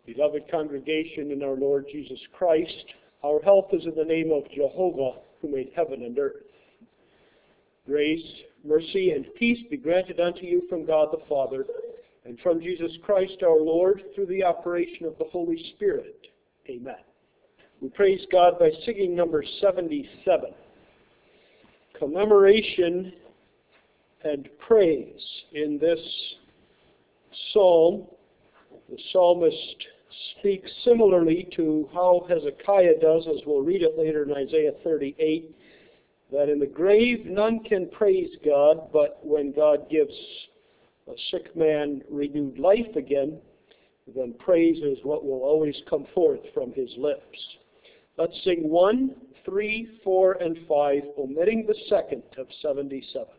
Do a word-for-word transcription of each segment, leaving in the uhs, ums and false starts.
Beloved congregation in our Lord Jesus Christ, our help is in the name of Jehovah, who made heaven and earth. Grace, mercy, and peace be granted unto you from God the Father, and from Jesus Christ our Lord, through the operation of the Holy Spirit. Amen. We praise God by singing number seventy-seven. Commemoration and praise in this psalm. The psalmist speaks similarly to how Hezekiah does, as we'll read it later in Isaiah thirty-eight, that in the grave none can praise God, but when God gives a sick man renewed life again, then praise is what will always come forth from his lips. Let's sing one, three, four, and five, omitting the second of seventy-seven.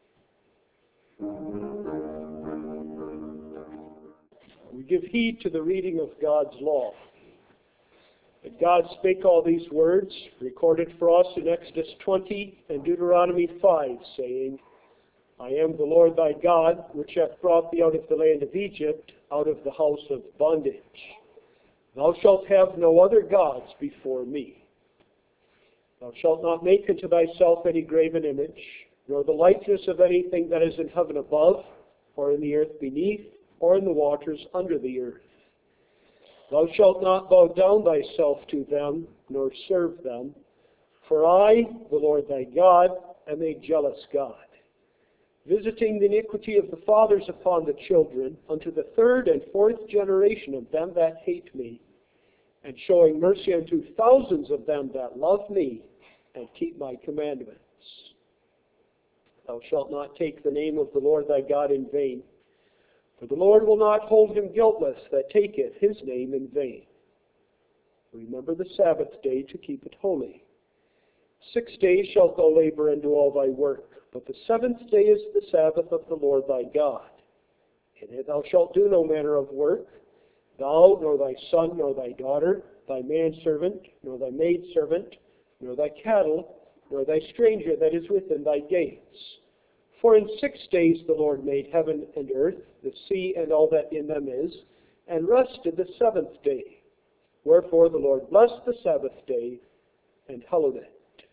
We give heed to the reading of God's law. That God spake all these words, recorded for us in Exodus twenty and Deuteronomy five, saying, I am the Lord thy God, which hath brought thee out of the land of Egypt, out of the house of bondage. Thou shalt have no other gods before me. Thou shalt not make unto thyself any graven image, nor the likeness of anything that is in heaven above, or in the earth beneath, or in the waters under the earth. Thou shalt not bow down thyself to them, nor serve them. For I, the Lord thy God, am a jealous God, visiting the iniquity of the fathers upon the children, unto the third and fourth generation of them that hate me, and showing mercy unto thousands of them that love me, and keep my commandments. Thou shalt not take the name of the Lord thy God in vain, for the Lord will not hold him guiltless that taketh his name in vain. Remember the Sabbath day to keep it holy. Six days shalt thou labor and do all thy work, but the seventh day is the Sabbath of the Lord thy God. In it thou shalt do no manner of work, thou, nor thy son, nor thy daughter, thy manservant, nor thy maidservant, nor thy cattle, nor thy stranger that is within thy gates. For in six days the Lord made heaven and earth, the sea and all that in them is, and rested the seventh day. Wherefore the Lord blessed the Sabbath day and hallowed it.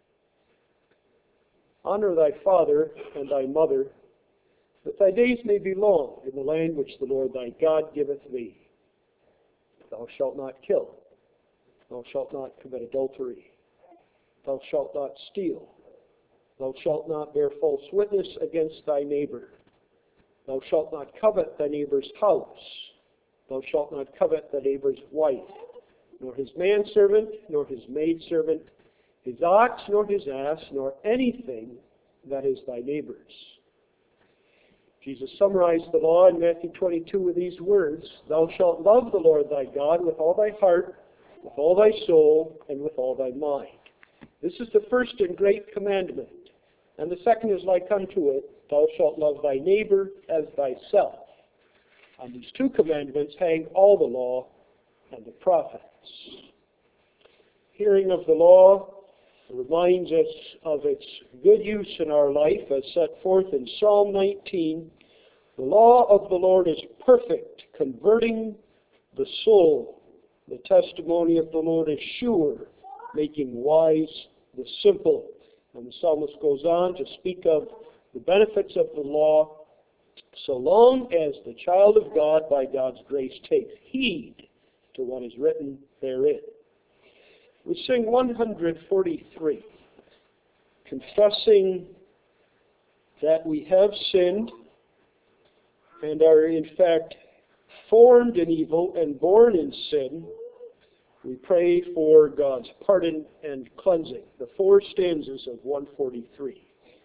Honor thy father and thy mother, that thy days may be long in the land which the Lord thy God giveth thee. Thou shalt not kill. Thou shalt not commit adultery. Thou shalt not steal. Thou shalt not bear false witness against thy neighbor. Thou shalt not covet thy neighbor's house. Thou shalt not covet thy neighbor's wife, nor his manservant, nor his maidservant, his ox, nor his ass, nor anything that is thy neighbor's. Jesus summarized the law in Matthew twenty-two with these words, Thou shalt love the Lord thy God with all thy heart, with all thy soul, and with all thy mind. This is the first and great commandment. And the second is like unto it, Thou shalt love thy neighbor as thyself. On these two commandments hang all the law and the prophets. Hearing of the law reminds us of its good use in our life as set forth in Psalm nineteen. The law of the Lord is perfect, converting the soul. The testimony of the Lord is sure, making wise the simple. And the psalmist goes on to speak of the benefits of the law, so long as the child of God, by God's grace, takes heed to what is written therein. We sing one forty-three, confessing that we have sinned and are in fact formed in evil and born in sin. We pray for God's pardon and cleansing. The four stanzas of one forty-three.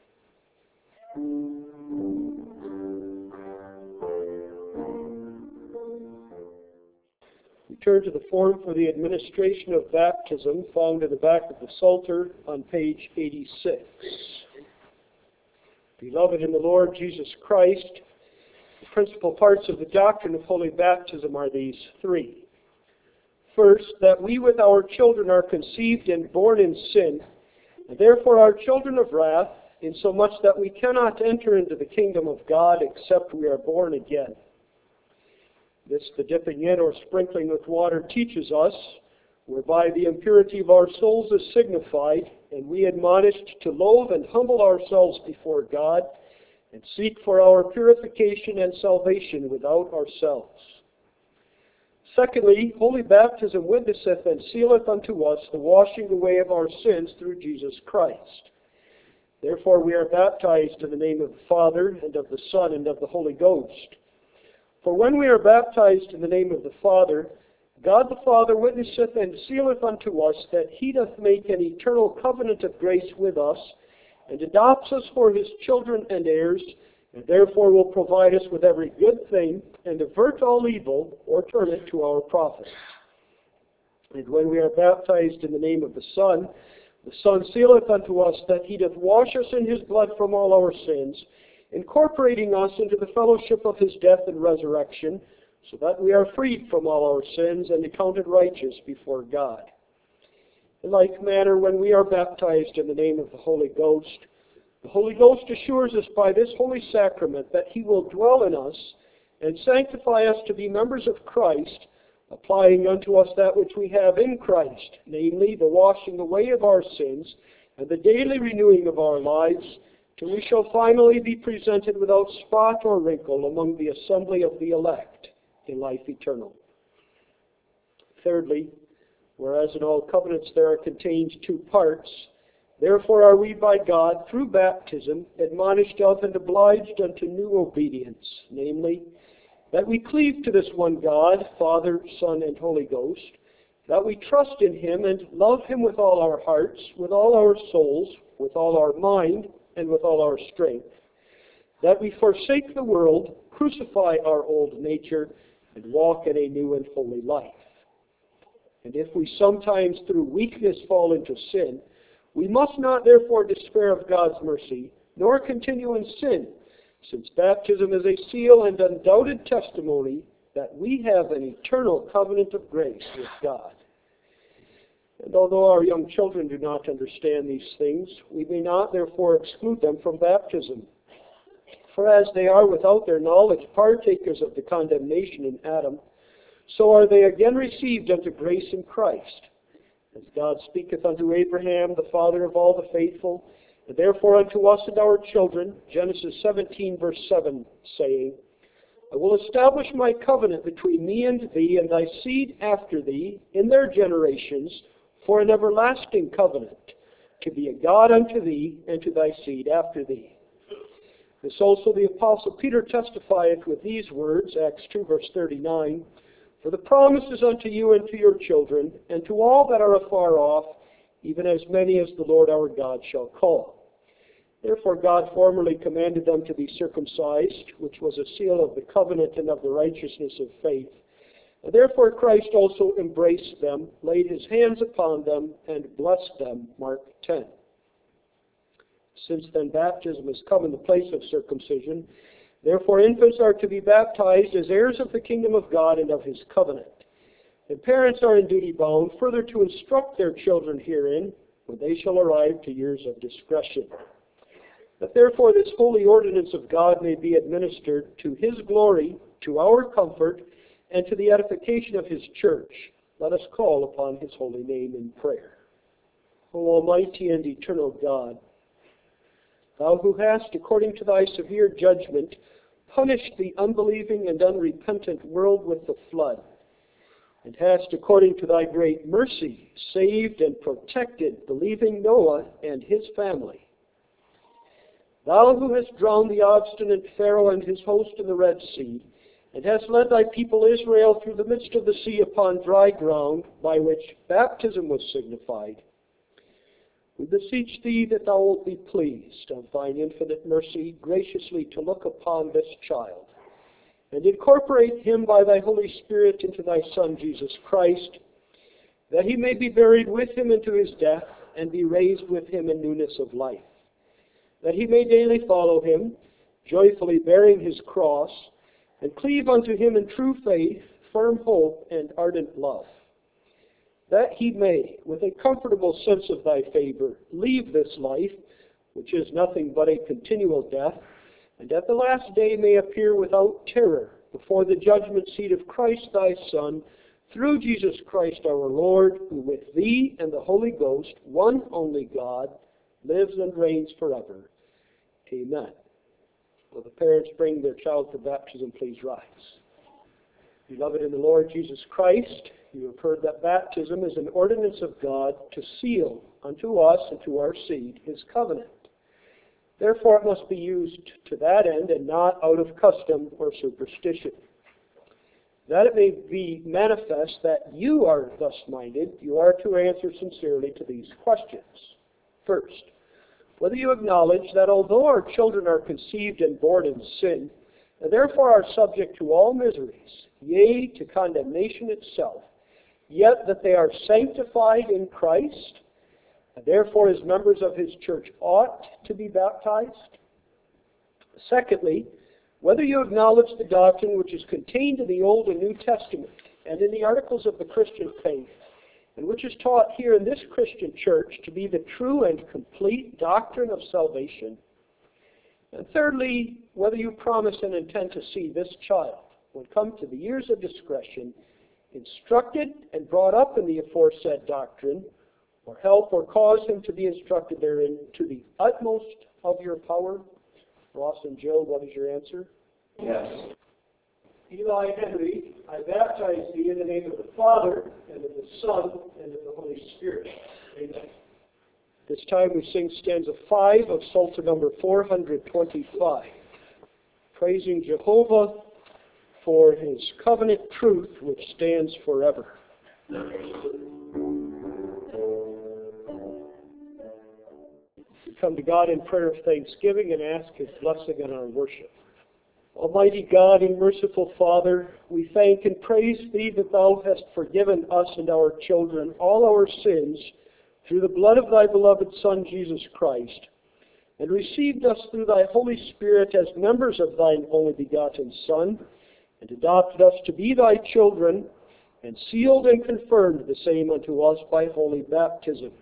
We turn to the form for the administration of baptism found in the back of the Psalter on page eighty-six. Beloved in the Lord Jesus Christ, the principal parts of the doctrine of holy baptism are these three. First, that we with our children are conceived and born in sin, and therefore are children of wrath, insomuch that we cannot enter into the kingdom of God except we are born again. This the dipping in or sprinkling with water teaches us, whereby the impurity of our souls is signified, and we admonished to loathe and humble ourselves before God, and seek for our purification and salvation without ourselves. Secondly, holy baptism witnesseth and sealeth unto us the washing away of our sins through Jesus Christ. Therefore we are baptized in the name of the Father, and of the Son, and of the Holy Ghost. For when we are baptized in the name of the Father, God the Father witnesseth and sealeth unto us that he doth make an eternal covenant of grace with us, and adopts us for his children and heirs, and therefore will provide us with every good thing, and avert all evil, or turn it to our profit. And when we are baptized in the name of the Son, the Son sealeth unto us that he doth wash us in his blood from all our sins, incorporating us into the fellowship of his death and resurrection, so that we are freed from all our sins and accounted righteous before God. In like manner, when we are baptized in the name of the Holy Ghost, the Holy Ghost assures us by this holy sacrament that he will dwell in us and sanctify us to be members of Christ, applying unto us that which we have in Christ, namely the washing away of our sins and the daily renewing of our lives, till we shall finally be presented without spot or wrinkle among the assembly of the elect in life eternal. Thirdly, whereas in all covenants there are contained two parts, therefore are we by God, through baptism, admonished of and obliged unto new obedience, namely, that we cleave to this one God, Father, Son, and Holy Ghost, that we trust in him and love him with all our hearts, with all our souls, with all our mind, and with all our strength, that we forsake the world, crucify our old nature, and walk in a new and holy life. And if we sometimes through weakness fall into sin, we must not therefore despair of God's mercy, nor continue in sin, since baptism is a seal and undoubted testimony that we have an eternal covenant of grace with God. And although our young children do not understand these things, we may not therefore exclude them from baptism. For as they are without their knowledge partakers of the condemnation in Adam, so are they again received unto grace in Christ. As God speaketh unto Abraham, the father of all the faithful, and therefore unto us and our children, Genesis seventeen, verse seven, saying, I will establish my covenant between me and thee and thy seed after thee in their generations for an everlasting covenant, to be a God unto thee and to thy seed after thee. This also the Apostle Peter testifieth with these words, Acts two, verse thirty-nine, For the promise is unto you and to your children, and to all that are afar off, even as many as the Lord our God shall call. Therefore God formerly commanded them to be circumcised, which was a seal of the covenant and of the righteousness of faith. And therefore Christ also embraced them, laid his hands upon them, and blessed them. Mark ten. Since then baptism has come in the place of circumcision, therefore infants are to be baptized as heirs of the kingdom of God and of his covenant. And parents are in duty bound further to instruct their children herein, when they shall arrive to years of discretion. That therefore this holy ordinance of God may be administered to his glory, to our comfort, and to the edification of his church, let us call upon his holy name in prayer. O Almighty and eternal God, thou who hast, according to thy severe judgment, punished the unbelieving and unrepentant world with the flood, and hast, according to thy great mercy, saved and protected believing Noah and his family. Thou who hast drowned the obstinate Pharaoh and his host in the Red Sea, and hast led thy people Israel through the midst of the sea upon dry ground, by which baptism was signified, we beseech thee that thou wilt be pleased of thine infinite mercy graciously to look upon this child, and incorporate him by thy Holy Spirit into thy Son Jesus Christ, that he may be buried with him into his death, and be raised with him in newness of life, that he may daily follow him, joyfully bearing his cross, and cleave unto him in true faith, firm hope, and ardent love, that he may, with a comfortable sense of thy favor, leave this life, which is nothing but a continual death, and at the last day may appear without terror before the judgment seat of Christ thy Son, through Jesus Christ our Lord, who with thee and the Holy Ghost, one only God, lives and reigns forever. Amen. Will the parents bring their child for baptism, please rise. Beloved in the Lord Jesus Christ, you have heard that baptism is an ordinance of God to seal unto us and to our seed his covenant. Therefore it must be used to that end and not out of custom or superstition. That it may be manifest that you are thus minded, you are to answer sincerely to these questions. First, whether you acknowledge that although our children are conceived and born in sin, and therefore are subject to all miseries, yea, to condemnation itself, yet that they are sanctified in Christ, and therefore as members of his church ought to be baptized. Secondly, whether you acknowledge the doctrine which is contained in the Old and New Testament and in the articles of the Christian faith, and which is taught here in this Christian church to be the true and complete doctrine of salvation. And thirdly, whether you promise and intend to see this child, when come to the years of discretion, instructed and brought up in the aforesaid doctrine, or help or cause him to be instructed therein to the utmost of your power. Ross and Jill, what is your answer? Yes. Eli Henry, I baptize thee in the name of the Father, and of the Son, and of the Holy Spirit. Amen. This time we sing stanza five of Psalter number four hundred twenty-five, praising Jehovah for his covenant truth which stands forever. We come to God in prayer of thanksgiving and ask his blessing on our worship. Almighty God and merciful Father, we thank and praise thee that thou hast forgiven us and our children all our sins through the blood of thy beloved Son, Jesus Christ, and received us through thy Holy Spirit as members of thine only begotten Son, and adopted us to be thy children, and sealed and confirmed the same unto us by holy baptism.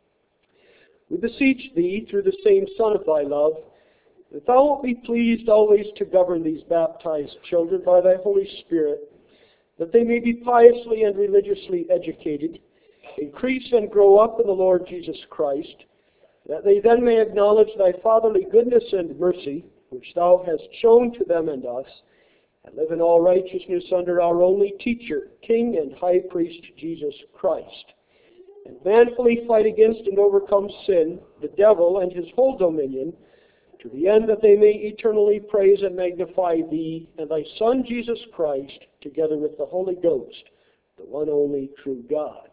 We beseech thee, through the same Son of thy love, that thou wilt be pleased always to govern these baptized children by thy Holy Spirit, that they may be piously and religiously educated, increase and grow up in the Lord Jesus Christ, that they then may acknowledge thy fatherly goodness and mercy, which thou hast shown to them and us, and live in all righteousness under our only teacher, King and High Priest, Jesus Christ, and manfully fight against and overcome sin, the devil, and his whole dominion, to the end that they may eternally praise and magnify thee and thy Son, Jesus Christ, together with the Holy Ghost, the one only true God.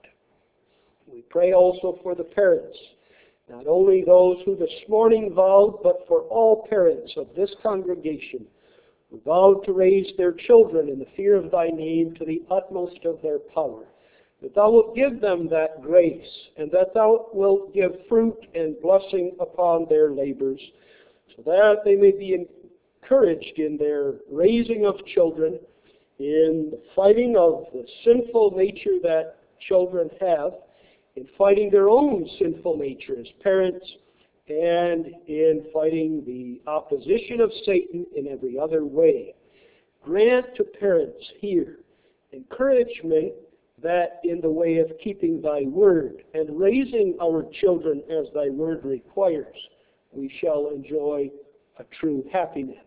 We pray also for the parents, not only those who this morning vowed, but for all parents of this congregation, who vowed to raise their children in the fear of thy name to the utmost of their power, that thou wilt give them that grace, and that thou wilt give fruit and blessing upon their labors, so that they may be encouraged in their raising of children, in the fighting of the sinful nature that children have, in fighting their own sinful nature as parents, and in fighting the opposition of Satan in every other way. Grant to parents here encouragement that in the way of keeping thy word and raising our children as thy word requires, we shall enjoy a true happiness.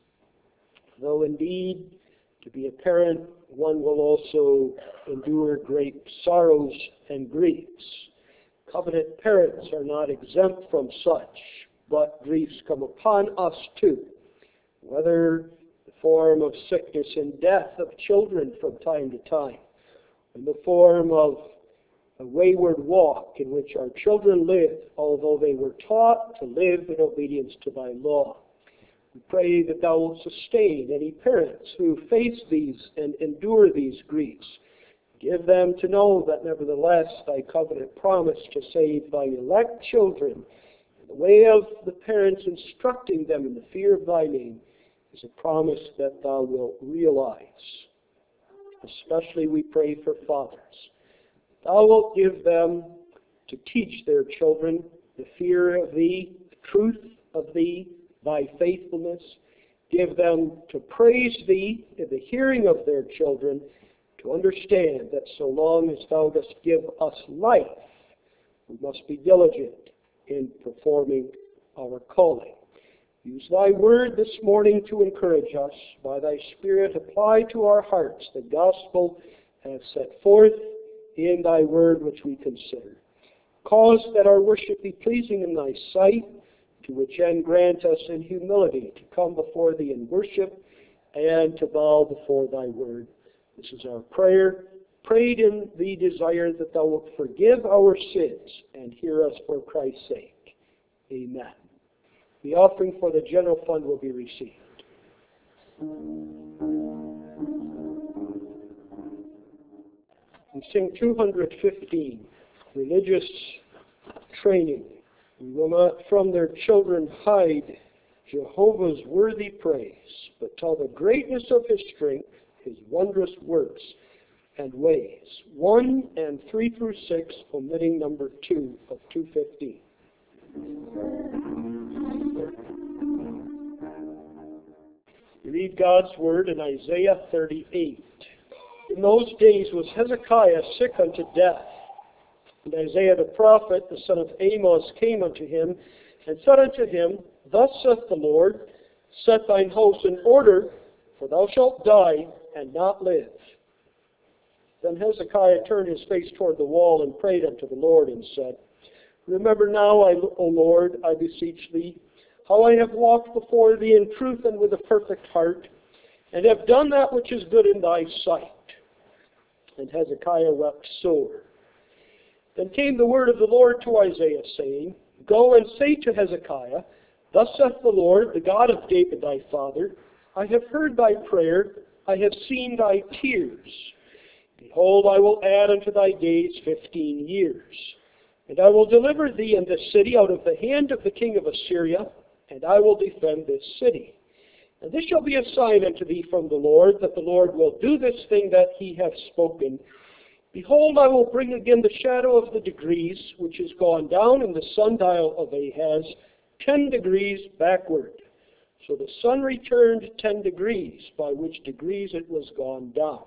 Though indeed, to be a parent, one will also endure great sorrows and griefs. Covenant parents are not exempt from such, but griefs come upon us too, whether the form of sickness and death of children from time to time, in the form of a wayward walk in which our children live, although they were taught to live in obedience to thy law. We pray that thou wilt sustain any parents who face these and endure these griefs. Give them to know that nevertheless thy covenant promise to save thy elect children in the way of the parents instructing them in the fear of thy name is a promise that thou wilt realize. Especially we pray for fathers. Thou wilt give them to teach their children the fear of thee, the truth of thee, thy faithfulness, Give them to praise thee in the hearing of their children, to understand that so long as thou dost give us life, we must be diligent in performing our calling. Use thy word this morning to encourage us. By thy Spirit apply to our hearts the gospel as set forth in thy word which we consider. Cause that our worship be pleasing in thy sight, to which end grant us in humility to come before thee in worship and to bow before thy word. This is our prayer, prayed in the desire that thou wilt forgive our sins and hear us for Christ's sake. Amen. The offering for the general fund will be received. We sing two hundred fifteen, Religious Training. We will not from their children hide Jehovah's worthy praise, but tell the greatness of his strength, his wondrous works and ways. One and three through six, omitting number two of two fifteen. We read God's word in Isaiah thirty-eight. In those days was Hezekiah sick unto death. And Isaiah the prophet, the son of Amos, came unto him, and said unto him, Thus saith the Lord, Set thine house in order, for thou shalt die, and not live. Then Hezekiah turned his face toward the wall, and prayed unto the Lord, and said, Remember now, O Lord, I beseech thee, how I have walked before thee in truth and with a perfect heart, and have done that which is good in thy sight. And Hezekiah wept sore. Then came the word of the Lord to Isaiah, saying, Go and say to Hezekiah, Thus saith the Lord, the God of David thy father, I have heard thy prayer, I have seen thy tears. Behold, I will add unto thy days fifteen years. And I will deliver thee and this city out of the hand of the king of Assyria, and I will defend this city. And this shall be a sign unto thee from the Lord, that the Lord will do this thing that he hath spoken. Behold, I will bring again the shadow of the degrees, which is gone down in the sundial of Ahaz, ten degrees backward. So the sun returned ten degrees, by which degrees it was gone down.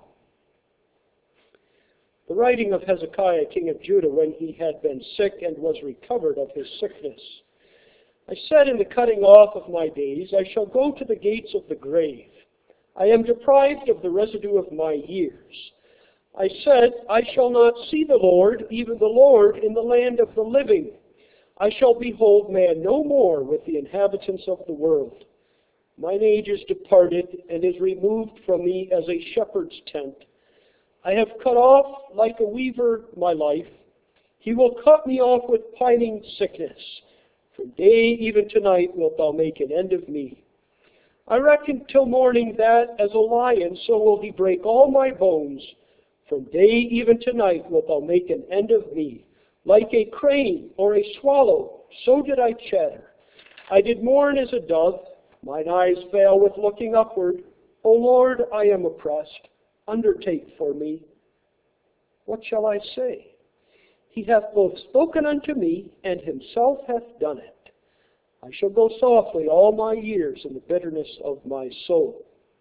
The writing of Hezekiah, king of Judah, when he had been sick and was recovered of his sickness. I said in the cutting off of my days, I shall go to the gates of the grave. I am deprived of the residue of my years. I said, I shall not see the Lord, even the Lord, in the land of the living. I shall behold man no more with the inhabitants of the world. Mine age is departed, and is removed from me as a shepherd's tent. I have cut off like a weaver my life. He will cut me off with pining sickness. From day even to night wilt thou make an end of me. I reckon till morning that, as a lion, so will he break all my bones. From day even to night wilt thou make an end of me. Like a crane or a swallow, so did I chatter. I did mourn as a dove. Mine eyes fail with looking upward. O Lord, I am oppressed. Undertake for me. What shall I say? He hath both spoken unto me, and himself hath done it. I shall go softly all my years in the bitterness of my soul.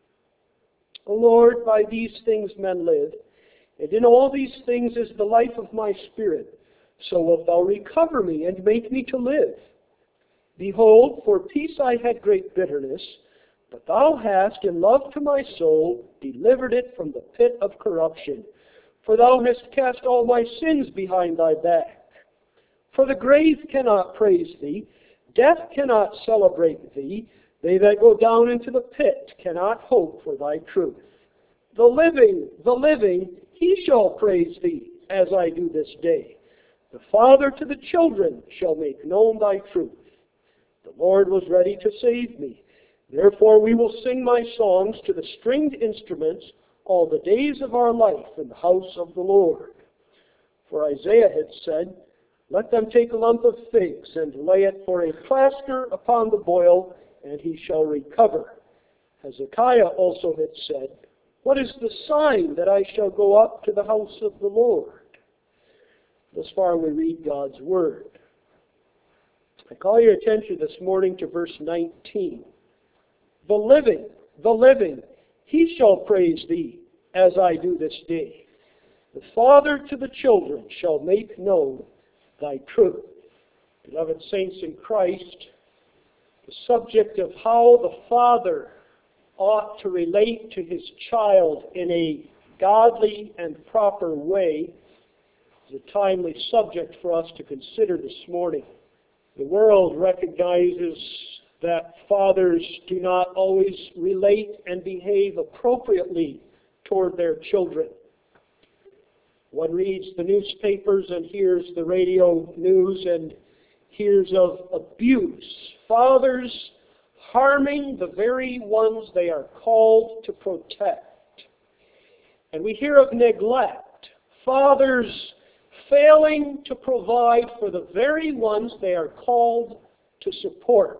O Lord, by these things men live, and in all these things is the life of my spirit. So wilt thou recover me, and make me to live. Behold, for peace I had great bitterness, but thou hast, in love to my soul, delivered it from the pit of corruption. For thou hast cast all my sins behind thy back. For the grave cannot praise thee, death cannot celebrate thee, they that go down into the pit cannot hope for thy truth. The living, the living, he shall praise thee, as I do this day. The father to the children shall make known thy truth. The Lord was ready to save me. Therefore we will sing my songs to the stringed instruments all the days of our life in the house of the Lord. For Isaiah had said, Let them take a lump of figs and lay it for a plaster upon the boil, and he shall recover. Hezekiah also had said, What is the sign that I shall go up to the house of the Lord? Thus far we read God's word. I call your attention this morning to verse nineteen. the living, the living, he shall praise thee, as I do this day. The Father to the children shall make known thy truth. Beloved saints in Christ, the subject of how the Father ought to relate to his child in a godly and proper way is a timely subject for us to consider this morning. The world recognizes that fathers do not always relate and behave appropriately toward their children. One reads the newspapers and hears the radio news and hears of abuse. Fathers harming the very ones they are called to protect. And we hear of neglect. Fathers failing to provide for the very ones they are called to support.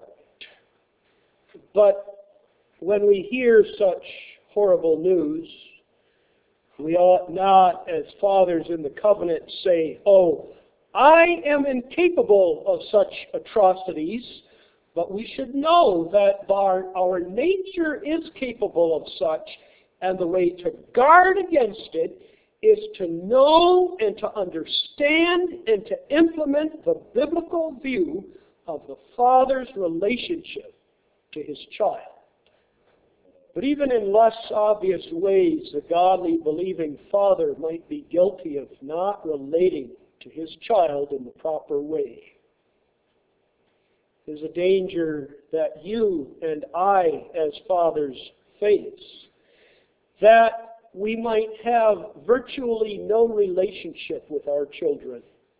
But when we hear such horrible news, we ought not, as fathers in the covenant, say, "Oh, I am incapable of such atrocities," but we should know that our, our nature is capable of such, and the way to guard against it is to know and to understand and to implement the biblical view of the father's relationship to his child. But even in less obvious ways, a godly, believing father might be guilty of not relating to his child in the proper way. There's a danger that you and I, as fathers, face, that we might have virtually no relationship with our children.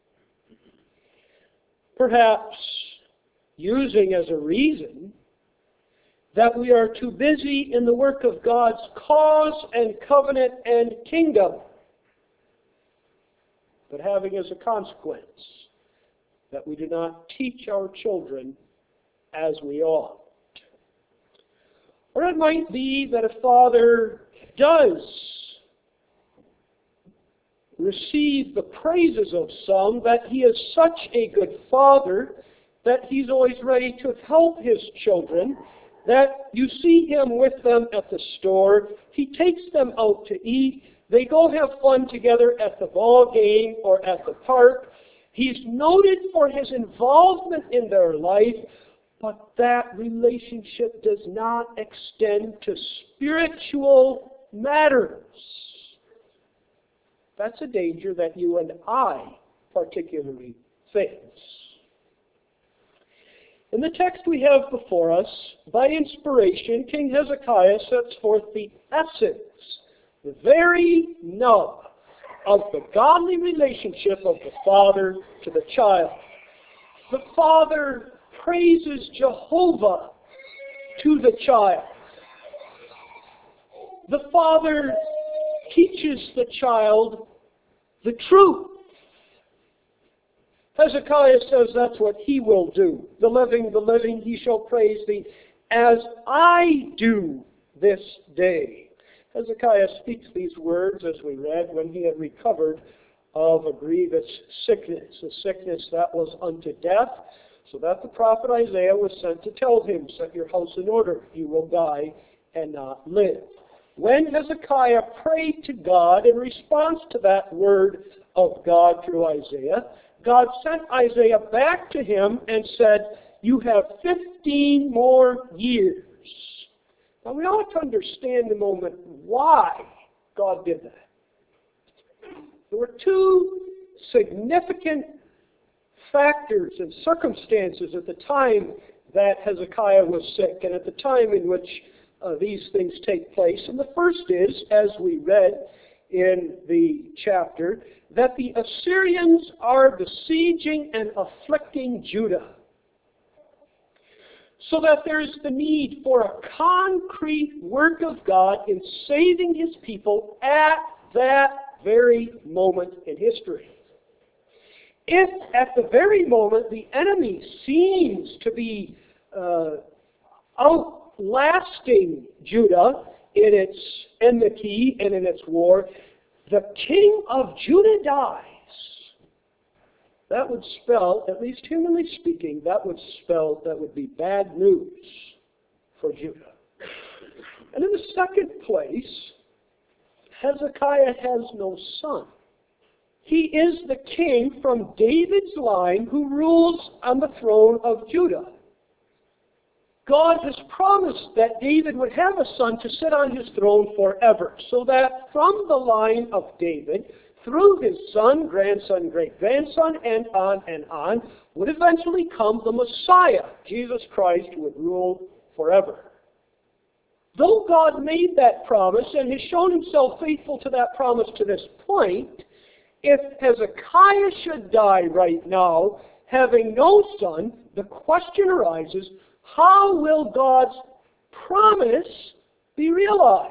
Perhaps using as a reason that we are too busy in the work of God's cause and covenant and kingdom, but having as a consequence that we do not teach our children as we ought. Or it might be that a father does receive the praises of some, that he is such a good father that he's always ready to help his children, that you see him with them at the store, he takes them out to eat, they go have fun together at the ball game or at the park. He's noted for his involvement in their life, but that relationship does not extend to spiritual matters. That's a danger that you and I particularly face. In the text we have before us, by inspiration, King Hezekiah sets forth the essence, the very nub of the godly relationship of the father to the child. The father praises Jehovah to the child. The father teaches the child the truth. Hezekiah says that's what he will do. The living, the living, he shall praise thee, as I do this day. Hezekiah speaks these words, as we read, when he had recovered of a grievous sickness, a sickness that was unto death, so that the prophet Isaiah was sent to tell him, set your house in order, you will die and not live. When Hezekiah prayed to God in response to that word of God through Isaiah, God sent Isaiah back to him and said, you have fifteen more years. Now we ought to understand a moment why God did that. There were two significant factors and circumstances at the time that Hezekiah was sick and at the time in which uh, these things take place. And the first is, as we read in the chapter, that the Assyrians are besieging and afflicting Judah. So that there's the need for a concrete work of God in saving his people at that very moment in history. If at the very moment the enemy seems to be uh, outlasting Judah in its enmity and in its war, the king of Judah dies, that would spell, at least humanly speaking, that would spell, that would be bad news for Judah. And in the second place, Hezekiah has no son. He is the king from David's line who rules on the throne of Judah. God has promised that David would have a son to sit on his throne forever, so that from the line of David, through his son, grandson, great-grandson, and on and on, would eventually come the Messiah, Jesus Christ, who would rule forever. Though God made that promise and has shown himself faithful to that promise to this point, if Hezekiah should die right now, having no son, the question arises, how will God's promise be realized?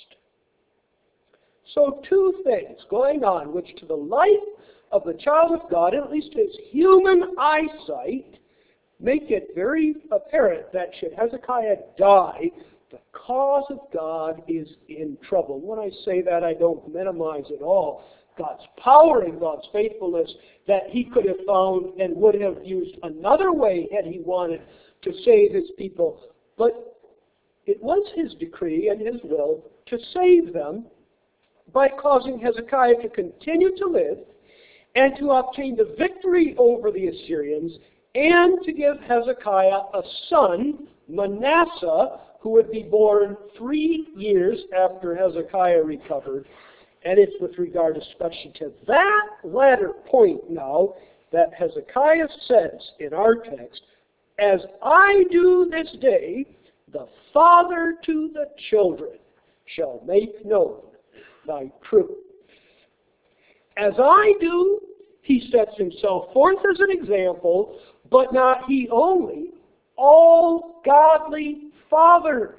So two things going on, which to the life of the child of God, at least his human eyesight, make it very apparent that should Hezekiah die, the cause of God is in trouble. When I say that, I don't minimize at all God's power and God's faithfulness that he could have found and would have used another way had he wanted to save his people. But it was his decree and his will to save them by causing Hezekiah to continue to live and to obtain the victory over the Assyrians and to give Hezekiah a son, Manasseh, who would be born three years after Hezekiah recovered. And it's with regard especially to that latter point now that Hezekiah says in our text, as I do this day, the father to the children shall make known thy truth. As I do, he sets himself forth as an example, but not he only, all godly fathers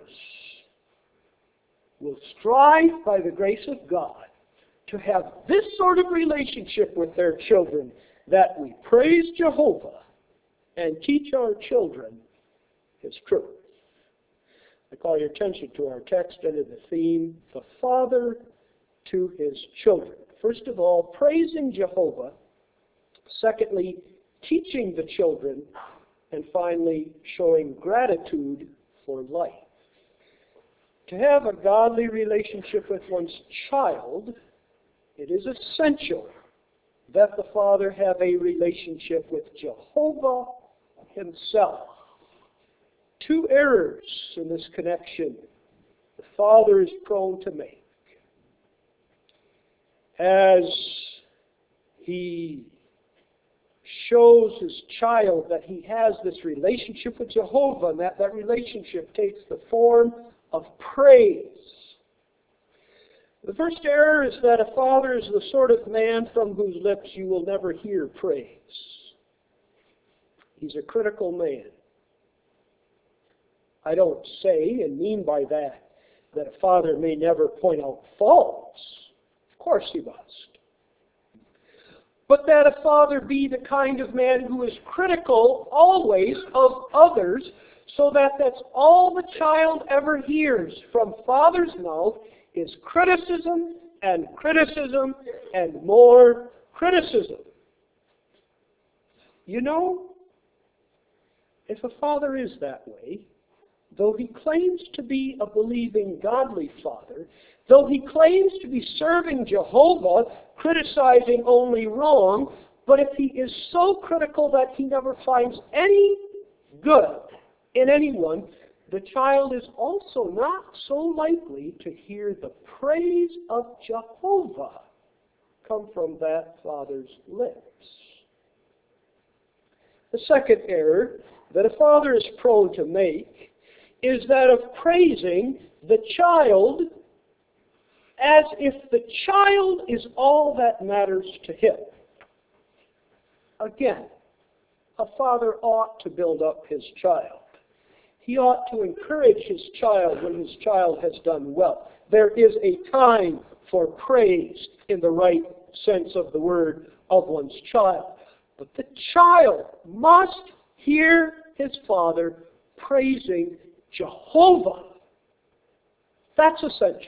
will strive by the grace of God to have this sort of relationship with their children, that we praise Jehovah and teach our children his truth. I call your attention to our text under the theme, the father to his children. First of all, praising Jehovah. Secondly, teaching the children. And finally, showing gratitude for life. To have a godly relationship with one's child, it is essential that the father have a relationship with Jehovah himself. Two errors in this connection the father is prone to make. As he shows his child that he has this relationship with Jehovah, and that that relationship takes the form of praise. The first error is that a father is the sort of man from whose lips you will never hear praise. He's a critical man. I don't say and mean by that that a father may never point out faults. Of course he must. But that a father be the kind of man who is critical always of others, so that that's all the child ever hears from father's mouth is criticism and criticism and more criticism. You know, if a father is that way, though he claims to be a believing, godly father, though he claims to be serving Jehovah, criticizing only wrong, but if he is so critical that he never finds any good in anyone, the child is also not so likely to hear the praise of Jehovah come from that father's lips. The second error that a father is prone to make is that of praising the child as if the child is all that matters to him. Again, a father ought to build up his child. He ought to encourage his child when his child has done well. There is a time for praise in the right sense of the word of one's child. But the child must hear his father praising Jehovah. That's essential.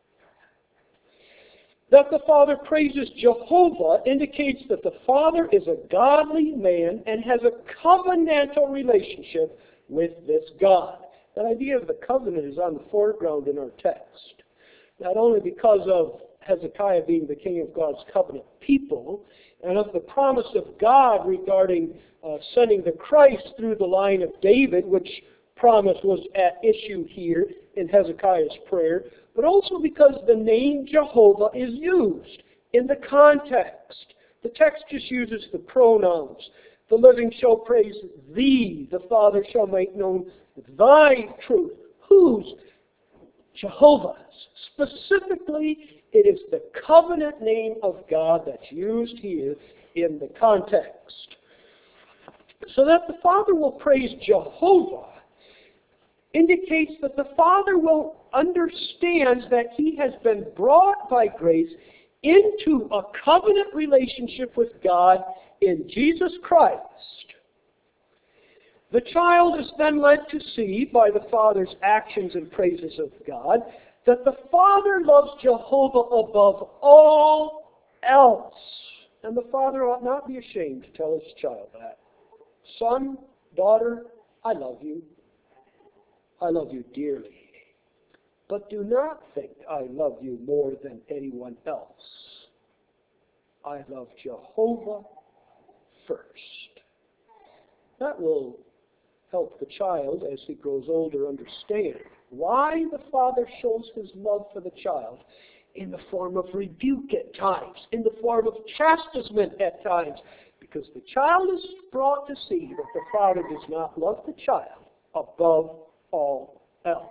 That the father praises Jehovah indicates that the father is a godly man and has a covenantal relationship with this God. That idea of the covenant is on the foreground in our text. Not only because of Hezekiah being the king of God's covenant people, and of the promise of God regarding uh, sending the Christ through the line of David, which promise was at issue here in Hezekiah's prayer, but also because the name Jehovah is used in the context. The text just uses the pronouns. The living shall praise thee. The Father shall make known thy truth. Whose? Jehovah's. Specifically, it is the covenant name of God that's used here in the context. So that the Father will praise Jehovah indicates that the Father will understand that he has been brought by grace into a covenant relationship with God in Jesus Christ. The child is then led to see, by the Father's actions and praises of God, that the Father loves Jehovah above all else. And the Father ought not be ashamed to tell his child that. Son, daughter, I love you. I love you dearly. But do not think I love you more than anyone else. I love Jehovah first. That will help the child, as he grows older, understand why the Father shows his love for the child in the form of rebuke at times, in the form of chastisement at times, because the child is brought to see that the Father does not love the child above all else.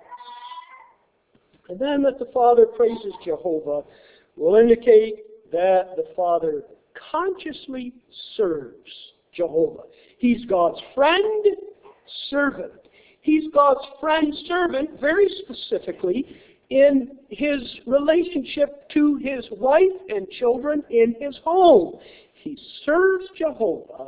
And then that the Father praises Jehovah will indicate that the Father consciously serves Jehovah. He's God's friend, servant. He's God's friend, servant, very specifically in his relationship to his wife and children in his home. He serves Jehovah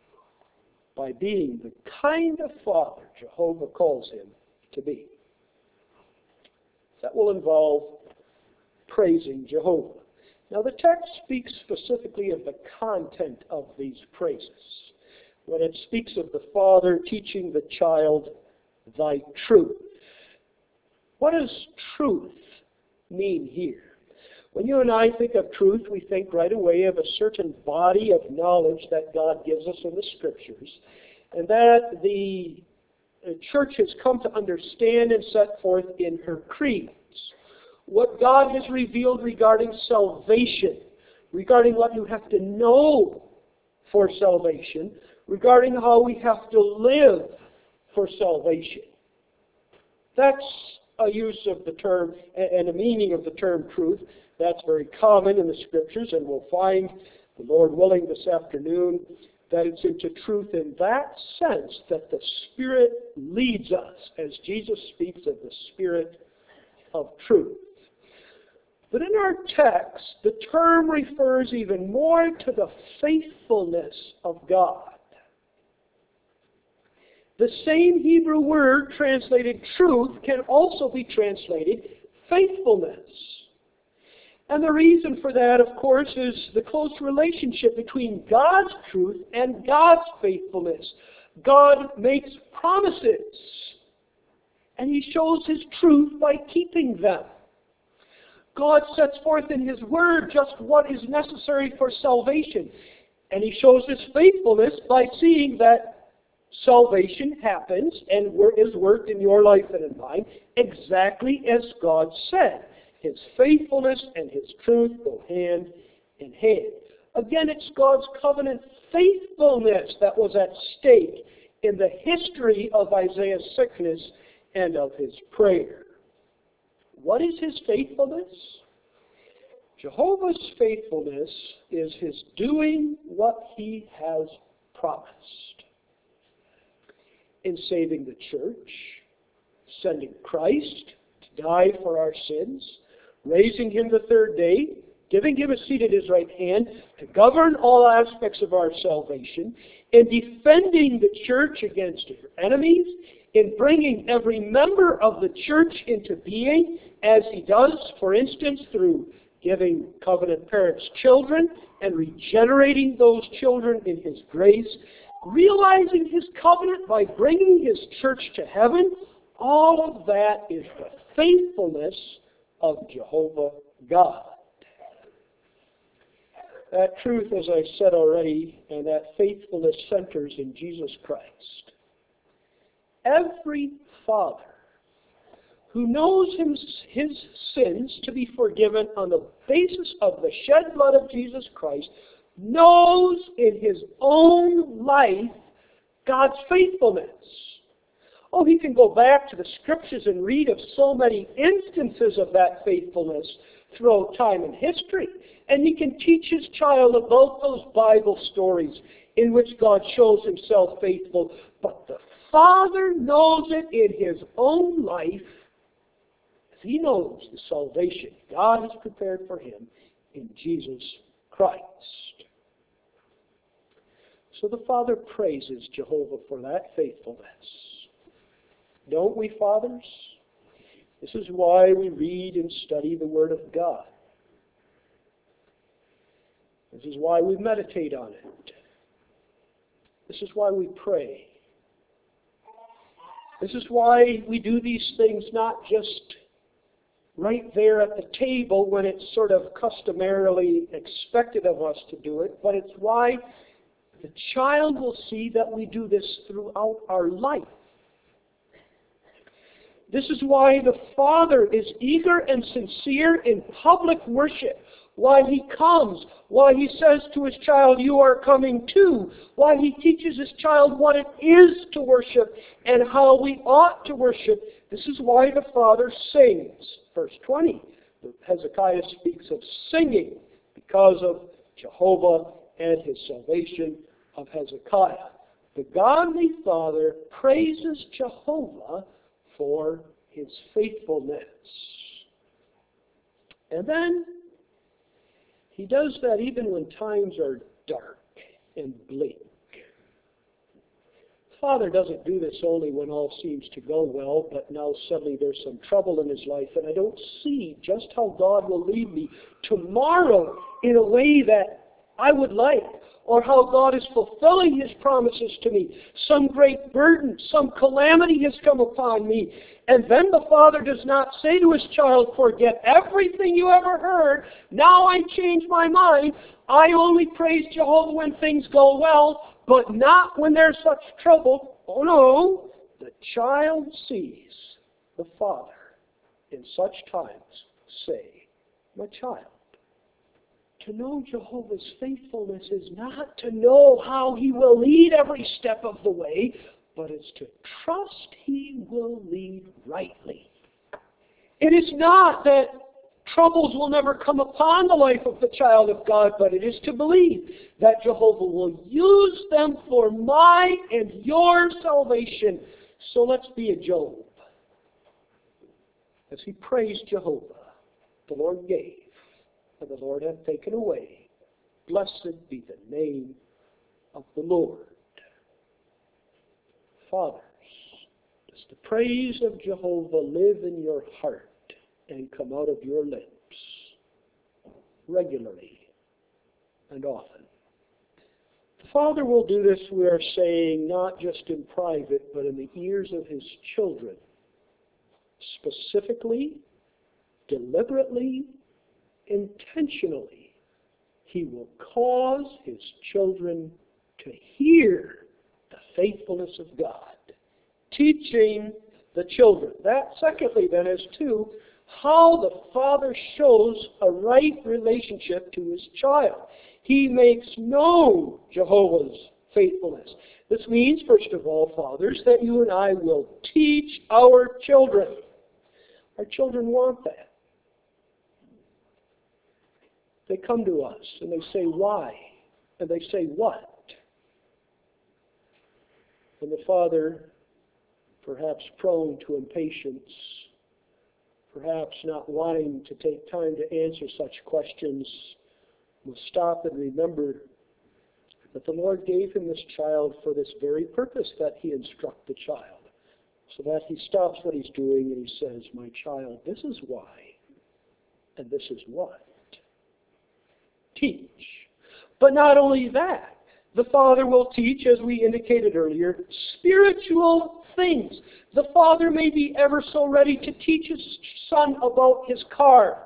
by being the kind of father Jehovah calls him to be. That will involve praising Jehovah. Now the text speaks specifically of the content of these praises. When it speaks of the Father teaching the child thy truth. What does truth mean here? When you and I think of truth, we think right away of a certain body of knowledge that God gives us in the Scriptures, and that the church has come to understand and set forth in her creeds. What God has revealed regarding salvation, regarding what you have to know for salvation, regarding how we have to live for salvation. That's a use of the term and a meaning of the term truth. That's very common in the Scriptures, and we'll find, the Lord willing, this afternoon, that it's into truth in that sense that the Spirit leads us, as Jesus speaks of the Spirit of truth. But in our text, the term refers even more to the faithfulness of God. The same Hebrew word translated truth can also be translated faithfulness. And the reason for that, of course, is the close relationship between God's truth and God's faithfulness. God makes promises, and he shows his truth by keeping them. God sets forth in his word just what is necessary for salvation, and he shows his faithfulness by seeing that salvation happens and is worked in your life and in mine exactly as God said. His faithfulness and his truth go hand in hand. Again, it's God's covenant faithfulness that was at stake in the history of Isaiah's sickness and of his prayer. What is his faithfulness? Jehovah's faithfulness is his doing what he has promised. In saving the church, sending Christ to die for our sins, raising him the third day, giving him a seat at his right hand to govern all aspects of our salvation, in defending the church against her enemies, in bringing every member of the church into being, as he does, for instance, through giving covenant parents children and regenerating those children in his grace, realizing his covenant by bringing his church to heaven. all of that is the faithfulness of Jehovah God. That truth, as I said already, and that faithfulness centers in Jesus Christ. Every father who knows him, his sins to be forgiven on the basis of the shed blood of Jesus Christ knows in his own life God's faithfulness. Oh, he can go back to the Scriptures and read of so many instances of that faithfulness throughout time and history. And he can teach his child about those Bible stories in which God shows himself faithful. But the Father knows it in his own life. He knows the salvation God has prepared for him in Jesus Christ. So the Father praises Jehovah for that faithfulness. Don't we, fathers? This is why we read and study the Word of God. This is why we meditate on it. This is why we pray. This is why we do these things not just right there at the table when it's sort of customarily expected of us to do it, but it's why the child will see that we do this throughout our life. This is why the Father is eager and sincere in public worship. Why he comes, why he says to his child, you are coming too. Why he teaches his child what it is to worship and how we ought to worship. This is why the Father sings. Verse twenty, Hezekiah speaks of singing because of Jehovah and his salvation of Hezekiah. The godly Father praises Jehovah for his faithfulness. And then he does that even when times are dark and bleak. Father doesn't do this only when all seems to go well, but now suddenly there's some trouble in his life, and I don't see just how God will lead me tomorrow in a way that I would like, or how God is fulfilling his promises to me. Some great burden, some calamity has come upon me. And then the Father does not say to his child, forget everything you ever heard. Now I change my mind. I only praise Jehovah when things go well, but not when there's such trouble. Oh no, the child sees the Father in such times say, my child, to know Jehovah's faithfulness is not to know how he will lead every step of the way, but it's to trust he will lead rightly. It is not that troubles will never come upon the life of the child of God, but it is to believe that Jehovah will use them for my and your salvation. So let's be a Job. As he praised Jehovah, the Lord gave, and the Lord hath taken away. Blessed be the name of the Lord. Fathers, does the praise of Jehovah live in your heart and come out of your lips regularly and often? The Father will do this, we are saying, not just in private, but in the ears of his children. Specifically, deliberately, intentionally, he will cause his children to hear the faithfulness of God, teaching the children. That, secondly, then, is too, how the Father shows a right relationship to his child. He makes known Jehovah's faithfulness. This means, first of all, fathers, that you and I will teach our children. Our children want that. They come to us and they say, why? And they say, what? And the Father, perhaps prone to impatience, perhaps not wanting to take time to answer such questions, will stop and remember that the Lord gave him this child for this very purpose, that he instruct the child. So that he stops what he's doing and he says, my child, this is why, and this is what. Teach. But not only that, The father will teach, as we indicated earlier, spiritual things. The father may be ever so ready to teach his son about his car.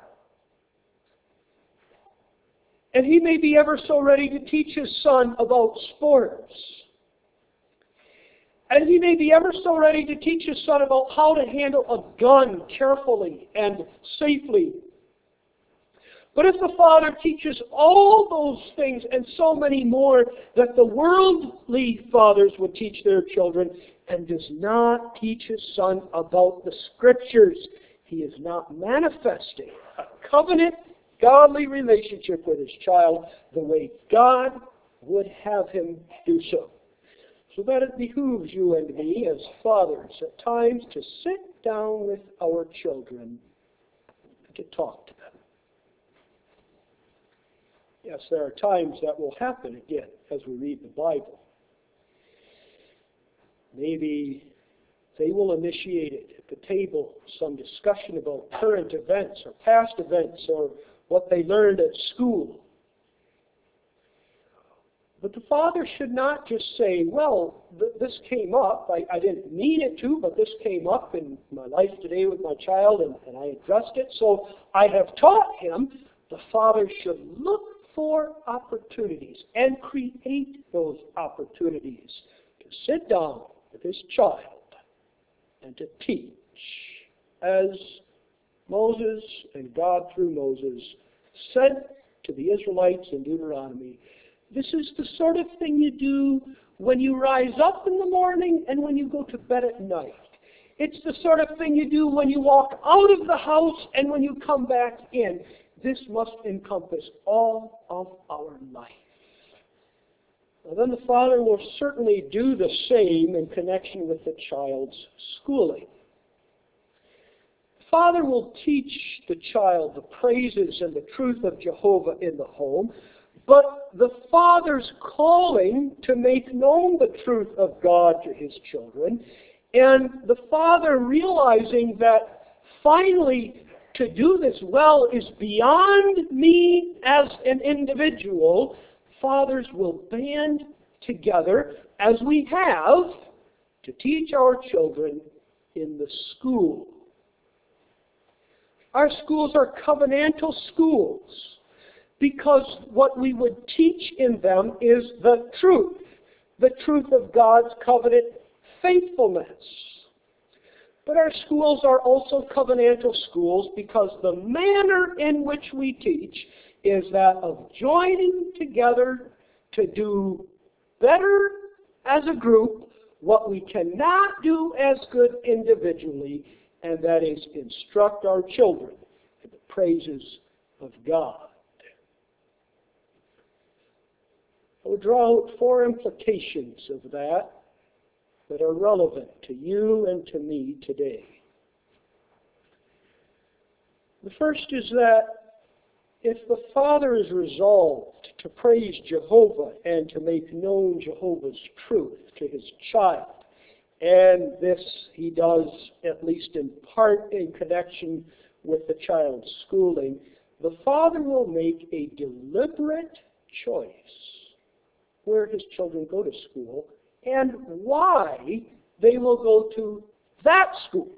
And he may be ever so ready to teach his son about sports. And he may be ever so ready to teach his son about how to handle a gun carefully and safely. But if the father teaches all those things and so many more that the worldly fathers would teach their children and does not teach his son about the Scriptures, he is not manifesting a covenant, godly relationship with his child the way God would have him do so. So that it behooves you and me as fathers at times to sit down with our children and to talk to them. Yes, there are times that will happen again as we read the Bible. Maybe they will initiate it at the table, some discussion about current events or past events or what they learned at school. But the father should not just say, well, th- this came up. I, I didn't mean it to, but this came up in my life today with my child, and, and I addressed it, so I have taught him. The father should look for opportunities and create those opportunities to sit down with his child and to teach, as Moses and God through Moses said to the Israelites in Deuteronomy, this is the sort of thing you do when you rise up in the morning and when you go to bed at night. It's the sort of thing you do when you walk out of the house and when you come back in. This must encompass all of our life. Well, then the father will certainly do the same in connection with the child's schooling. The father will teach the child the praises and the truth of Jehovah in the home, but the father's calling to make known the truth of God to his children, and the father realizing that finally to do this well is beyond me as an individual, fathers will band together, as we have, to teach our children in the school. Our schools are covenantal schools because what we would teach in them is the truth, the truth of God's covenant faithfulness. But our schools are also covenantal schools because the manner in which we teach is that of joining together to do better as a group what we cannot do as good individually, and that is instruct our children in the praises of God. I will draw out four implications of that that are relevant to you and to me today. The first is that if the father is resolved to praise Jehovah and to make known Jehovah's truth to his child, and this he does at least in part in connection with the child's schooling, the father will make a deliberate choice where his children go to school and why they will go to that school.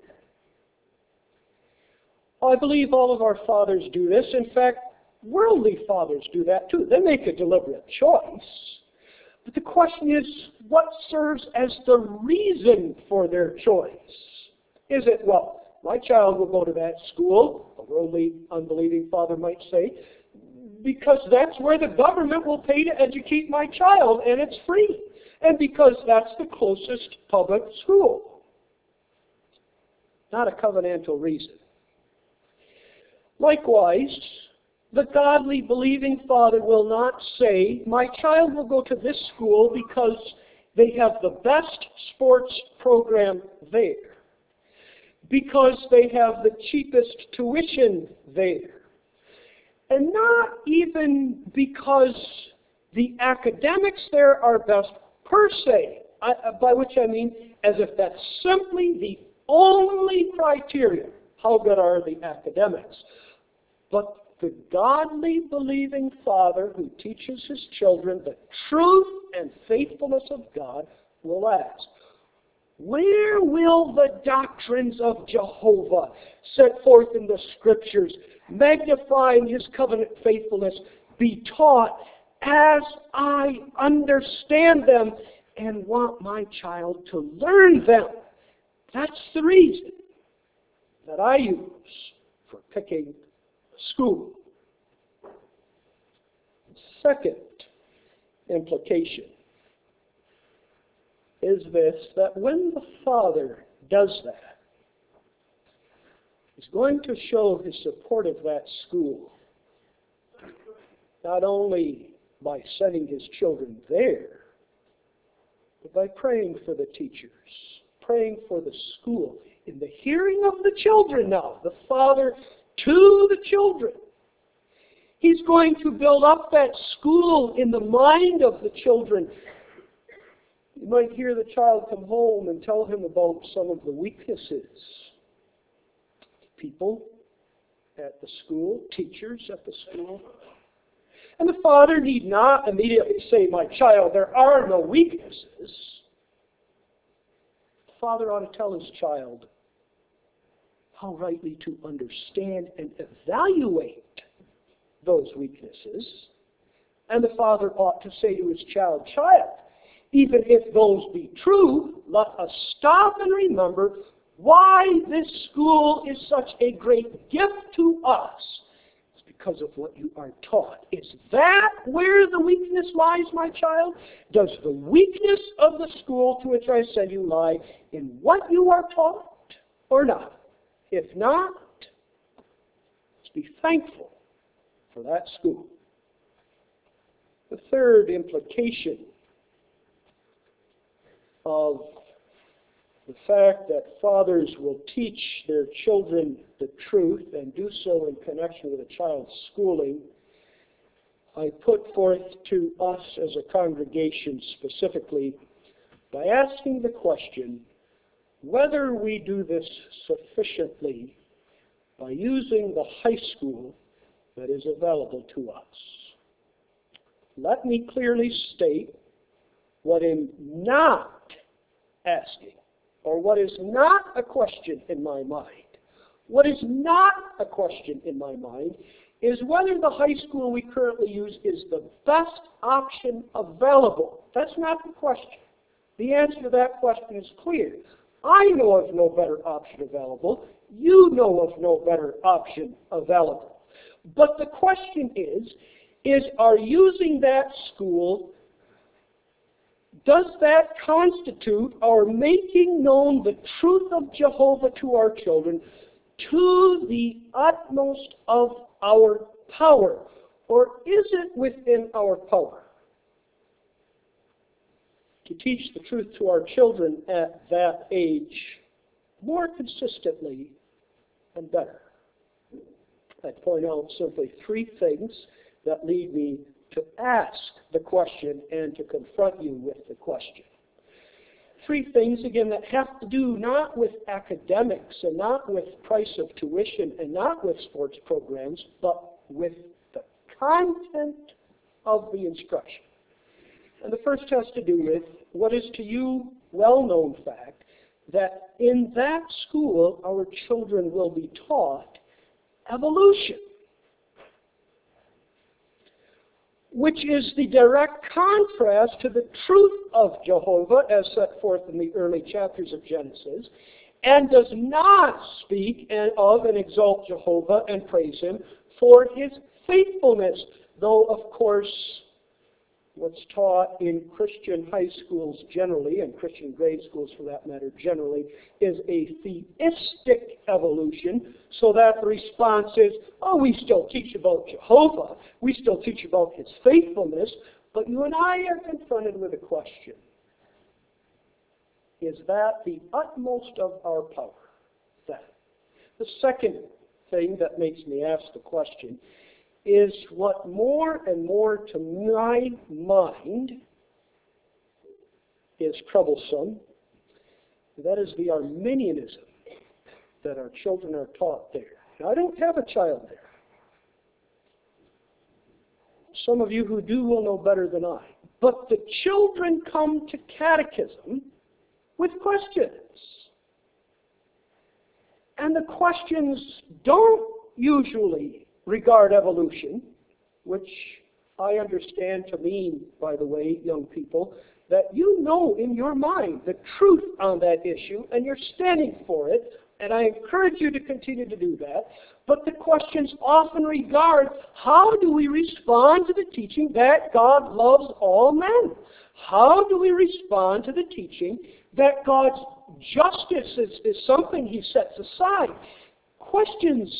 I believe all of our fathers do this. In fact, worldly fathers do that too. They make a deliberate choice. But the question is, what serves as the reason for their choice? Is it, well, my child will go to that school, a worldly, unbelieving father might say, because that's where the government will pay to educate my child, and it's free. And because that's the closest public school. Not a covenantal reason. Likewise, the godly, believing father will not say, my child will go to this school because they have the best sports program there, because they have the cheapest tuition there, and not even because the academics there are best per se, I, by which I mean as if that's simply the only criteria. How good are the academics? But the godly, believing father who teaches his children the truth and faithfulness of God, will ask, where will the doctrines of Jehovah set forth in the Scriptures, magnifying His covenant faithfulness, be taught as I understand them and want my child to learn them? That's the reason that I use for picking a school. Second implication is this, that when the Father does that, He's going to show His support of that school, not only by sending His children there, but by praying for the teachers, praying for the school, in the hearing of the children now, the Father to the children. He's going to build up that school in the mind of the children. You might hear the child come home and tell him about some of the weaknesses. People at the school, teachers at the school. And the father need not immediately say, my child, there are no weaknesses. The father ought to tell his child how rightly to understand and evaluate those weaknesses. And the father ought to say to his child, child, even if those be true, let us stop and remember why this school is such a great gift to us. It's because of what you are taught. Is that where the weakness lies, my child? Does the weakness of the school to which I send you lie in what you are taught or not? If not, let's be thankful for that school. The third implication of the fact that fathers will teach their children the truth and do so in connection with a child's schooling, I put forth to us as a congregation specifically by asking the question whether we do this sufficiently by using the high school that is available to us. Let me clearly state what I'm not asking, or what is not a question in my mind. What is not a question in my mind is whether the high school we currently use is the best option available. That's not the question. The answer to that question is clear. I know of no better option available. You know of no better option available. But the question is, is our using that school, does that constitute our making known the truth of Jehovah to our children to the utmost of our power? Or is it within our power to teach the truth to our children at that age more consistently and better? I'd point out simply three things that lead me to ask the question and to confront you with the question. Three things, again, that have to do not with academics and not with price of tuition and not with sports programs, but with the content of the instruction. And the first has to do with what is to you well-known fact, that in that school our children will be taught evolution, which is the direct contrast to the truth of Jehovah as set forth in the early chapters of Genesis, and does not speak of and exalt Jehovah and praise Him for His faithfulness, though, of course, what's taught in Christian high schools generally, and Christian grade schools for that matter generally, is a theistic evolution, so that the response is, oh, we still teach about Jehovah, we still teach about His faithfulness, but you and I are confronted with a question. Is that the utmost of our power? That. The second thing that makes me ask the question is what more and more to my mind is troublesome. That is the Arminianism that our children are taught there. Now, I don't have a child there. Some of you who do will know better than I. But the children come to catechism with questions. And the questions don't usually regard evolution, which I understand to mean, by the way, young people, that you know in your mind the truth on that issue and you're standing for it, and I encourage you to continue to do that. But the questions often regard how do we respond to the teaching that God loves all men? How do we respond to the teaching that God's justice is, is something He sets aside? Questions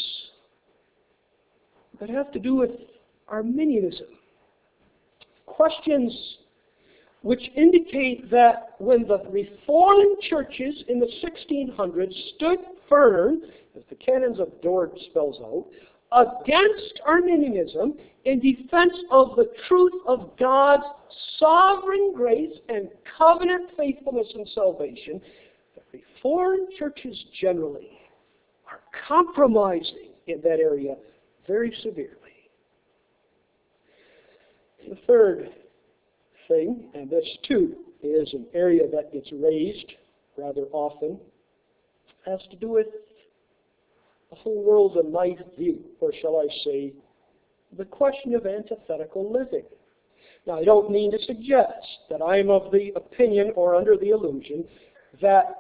that have to do with Arminianism. Questions which indicate that when the Reformed churches in the sixteen hundreds stood firm, as the Canons of Dort spells out, against Arminianism in defense of the truth of God's sovereign grace and covenant faithfulness and salvation, the Reformed churches generally are compromising in that area very severely. The third thing, and this too is an area that gets raised rather often, has to do with the whole world of life view, or shall I say, the question of antithetical living. Now, I don't mean to suggest that I am of the opinion or under the illusion that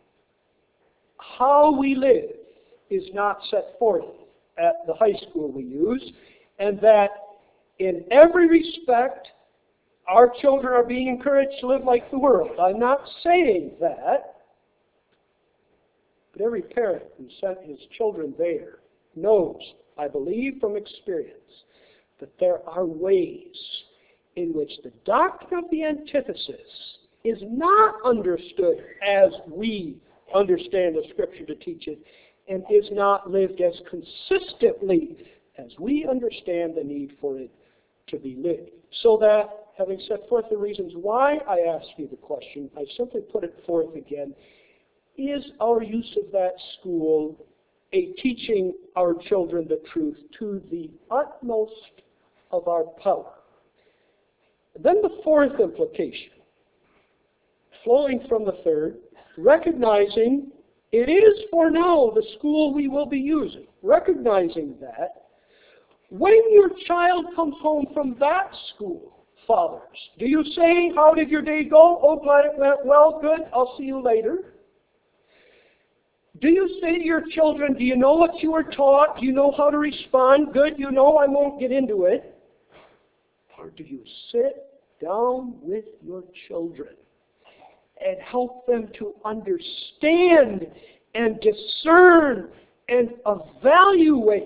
how we live is not set forth at the high school we use, and that in every respect our children are being encouraged to live like the world. I'm not saying that, but every parent who sent his children there knows, I believe from experience, that there are ways in which the doctrine of the antithesis is not understood as we understand the Scripture to teach it, and is not lived as consistently as we understand the need for it to be lived. So that, having set forth the reasons why I ask you the question, I simply put it forth again. Is our use of that school a teaching our children the truth to the utmost of our power? Then the fourth implication, flowing from the third, recognizing it is for now the school we will be using, recognizing that when your child comes home from that school, fathers, do you say, how did your day go? Oh, glad it went well, good, I'll see you later. Do you say to your children, do you know what you were taught? Do you know how to respond? Good, you know I won't get into it. Or do you sit down with your children and help them to understand and discern and evaluate?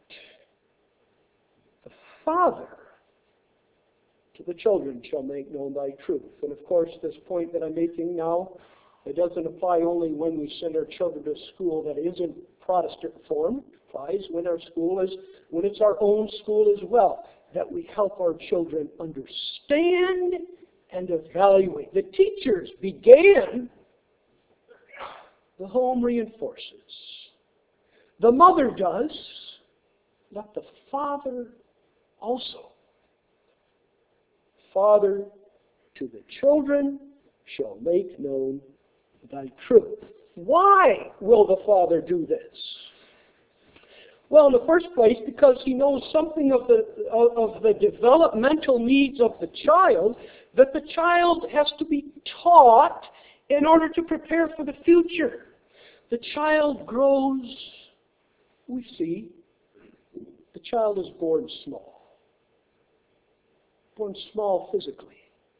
The Father to the children shall make known thy truth. And of course, this point that I'm making now, it doesn't apply only when we send our children to school that isn't Protestant form. It applies when our school is, when it's our own school as well, that we help our children understand and evaluate. The teachers began, the home reinforces. The mother does, let the father also. Father to the children shall make known thy truth. Why will the father do this? Well, in the first place, because he knows something of the, of, of the developmental needs of the child, that the child has to be taught in order to prepare for the future. The child grows, we see, the child is born small. Born small physically.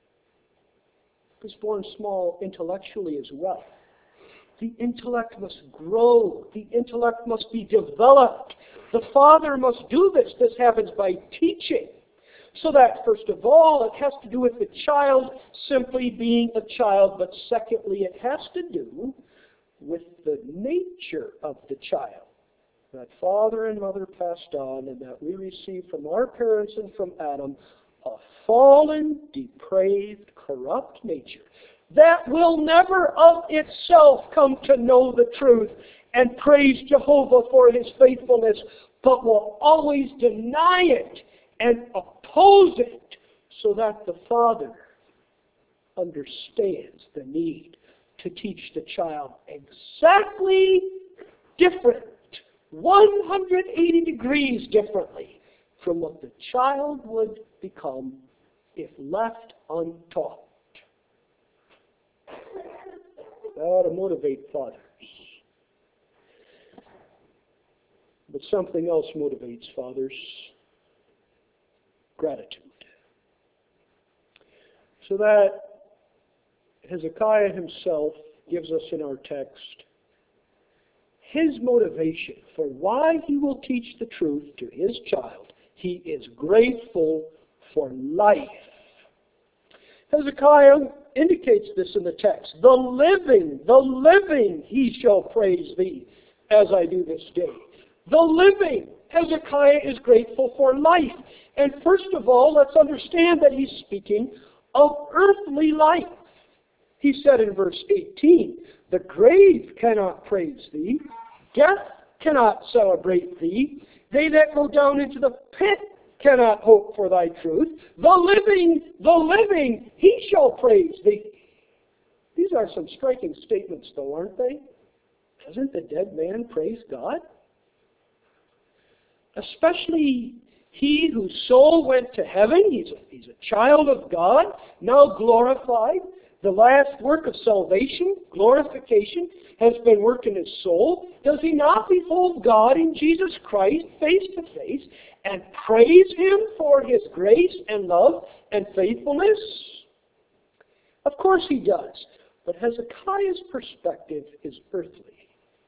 Is born small intellectually as well. The intellect must grow. The intellect must be developed. The father must do this. This happens by teaching. So that, first of all, it has to do with the child simply being a child, but secondly, it has to do with the nature of the child that father and mother passed on and that we received from our parents and from Adam, a fallen, depraved, corrupt nature that will never of itself come to know the truth and praise Jehovah for His faithfulness, but will always deny it and oppose it so that the father understands the need to teach the child exactly different, one hundred eighty degrees differently from what the child would become if left untaught. That ought to motivate fathers. But something else motivates fathers: gratitude. So that Hezekiah himself gives us in our text his motivation for why he will teach the truth to his child. He is grateful for life. Hezekiah indicates this in the text. The living, the living he shall praise thee, as I do this day. The living. Hezekiah is grateful for life. And first of all, let's understand that he's speaking of earthly life. He said in verse eighteen, the grave cannot praise thee, death cannot celebrate thee, they that go down into the pit cannot hope for thy truth. The living, the living, he shall praise thee. These are some striking statements, though, aren't they? Doesn't the dead man praise God? Especially he whose soul went to heaven. He's a, he's a child of God, now glorified. The last work of salvation, glorification, has been worked in his soul. Does he not behold God in Jesus Christ face to face and praise him for his grace and love and faithfulness? Of course he does. But Hezekiah's perspective is earthly.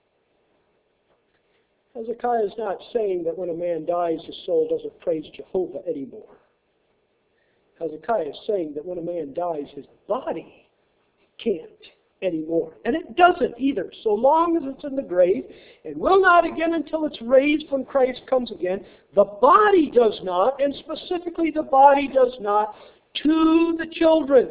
Hezekiah is not saying that when a man dies, his soul doesn't praise Jehovah anymore. Hezekiah is saying that when a man dies, his body can't anymore. And it doesn't either, so long as it's in the grave, and will not again until it's raised when Christ comes again. The body does not, and specifically the body does not to the children.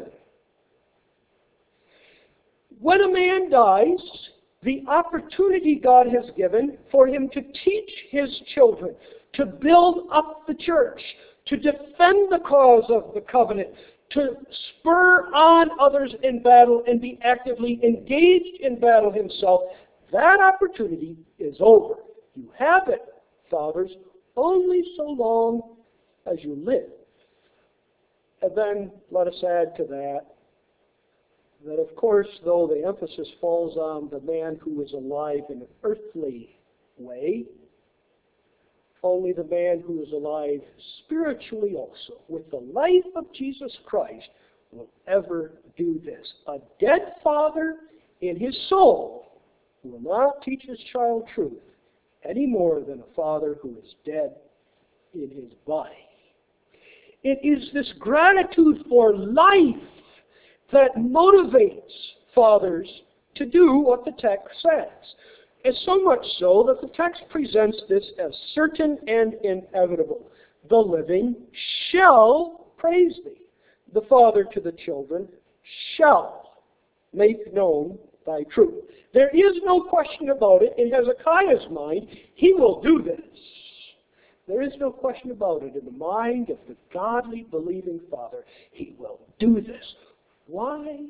When a man dies, the opportunity God has given for him to teach his children, to build up the church, to defend the cause of the covenant, to spur on others in battle and be actively engaged in battle himself, that opportunity is over. You have it, fathers, only so long as you live. And then let us add to that, that of course, though the emphasis falls on the man who is alive in an earthly way, only the man who is alive spiritually also, with the life of Jesus Christ, will ever do this. A dead father in his soul will not teach his child truth any more than a father who is dead in his body. It is this gratitude for life that motivates fathers to do what the text says. And so much so that the text presents this as certain and inevitable. The living shall praise thee. The father to the children shall make known thy truth. There is no question about it. In Hezekiah's mind, he will do this. There is no question about it. In the mind of the godly, believing father, he will do this. Why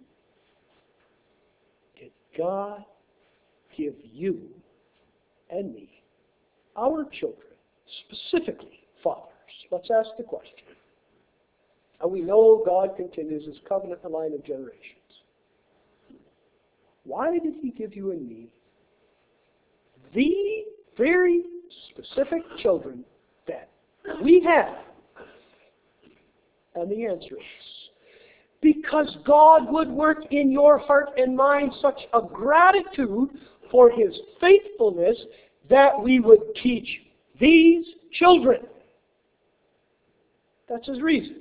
did God give you and me, our children, specifically fathers? Let's ask the question. And we know God continues his covenant in the line of generations. Why did he give you and me the very specific children that we have? And the answer is, because God would work in your heart and mind such a gratitude for his faithfulness that we would teach these children. That's his reason.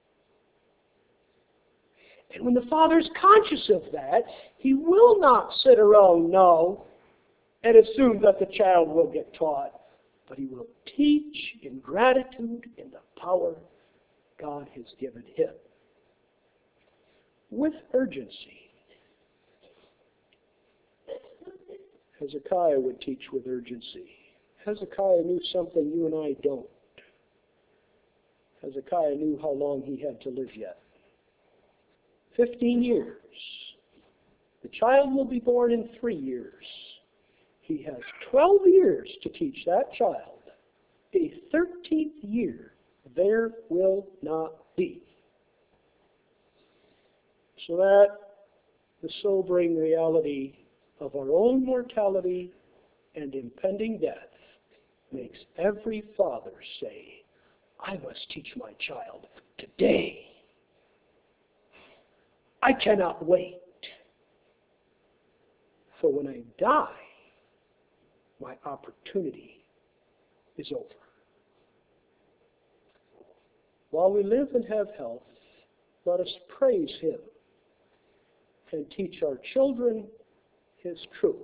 And when the father's conscious of that, he will not sit around now and assume that the child will get taught, but he will teach in gratitude in the power God has given him. With urgency. Hezekiah would teach with urgency. Hezekiah knew something you and I don't. Hezekiah knew how long he had to live yet. Fifteen years. The child will be born in three years. He has twelve years to teach that child. A thirteenth year there will not be. So that the sobering reality of our own mortality and impending death makes every father say, I must teach my child today. I cannot wait. For when I die, my opportunity is over. While we live and have health, let us praise Him and teach our children His truth,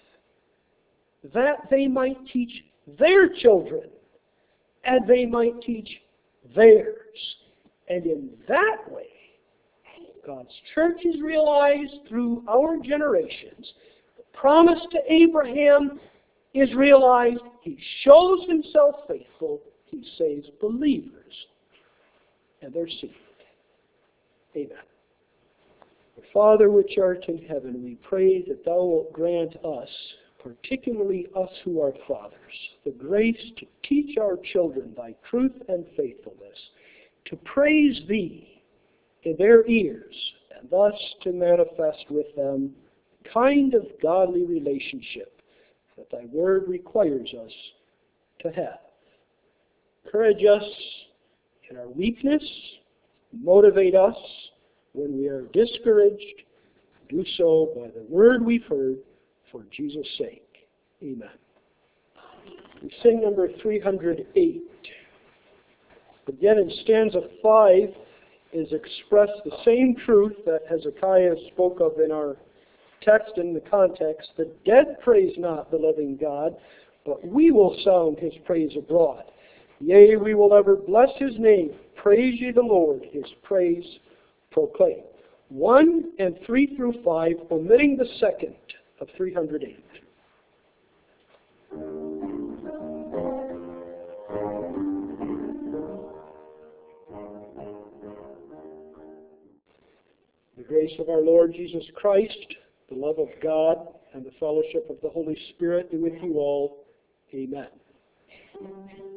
that they might teach their children, and they might teach theirs. And in that way, God's church is realized through our generations. The promise to Abraham is realized. He shows Himself faithful. He saves believers and their seed. Amen. Father, which art in heaven, we pray that Thou wilt grant us, particularly us who are fathers, the grace to teach our children Thy truth and faithfulness, to praise Thee in their ears, and thus to manifest with them the kind of godly relationship that Thy Word requires us to have. Encourage us in our weakness, motivate us when we are discouraged. Do so by the word we've heard, for Jesus' sake. Amen. We sing number three hundred eight. Again, in stanza five is expressed the same truth that Hezekiah spoke of in our text in the context. The dead praise not the living God, but we will sound His praise abroad. Yea, we will ever bless His name. Praise ye the Lord, His praise proclaim. One and three through five, omitting the second of three hundred eight. The grace of our Lord Jesus Christ, the love of God, and the fellowship of the Holy Spirit be with you all. Amen.